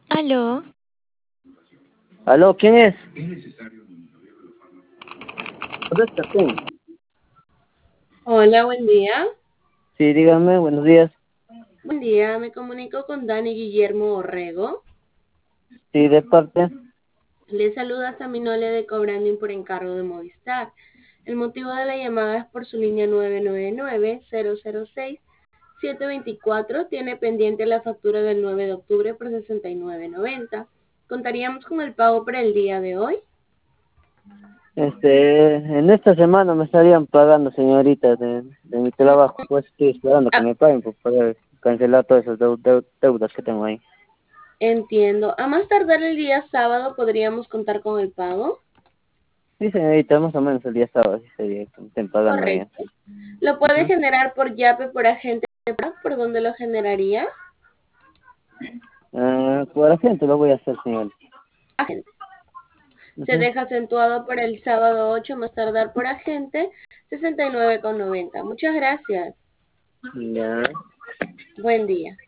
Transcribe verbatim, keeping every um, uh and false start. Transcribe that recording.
Aló, ¿Aló? ¿Quién es? Contesta, ¿quién? Hola, buen día. Sí, dígame, buenos días. Buen día, me comunico con Dani Guillermo Orrego. Sí, de parte. Le saluda Saminole de Cobranding por encargo de Movistar. El motivo de la llamada es por su línea nueve nueve nueve, cero cero seis, siete dos cuatro. Tiene pendiente la factura del nueve de octubre por sesenta y nueve noventa. ¿Contaríamos con el pago para el día de hoy? Este, en esta semana me estarían pagando, señorita, de, de mi Mm, trabajo. Pues estoy esperando que ah, me paguen para poder cancelar todas esas deu- deu- deudas que tengo ahí. entiendo. A más tardar el día sábado podríamos contar con el pago. Sí, señorita, más o menos el día sábado sí sería que me estén pagando ya. Correcto. ¿Lo puede Ujú. generar por Yape, por agente? ¿Por dónde lo generaría? Ah, por agente lo voy a hacer, señorita. Agente. Se Ujú. deja acentuado para el sábado ocho, más tardar por agente, sesenta y nueve con noventa. Muchas gracias. Ya. Buen día.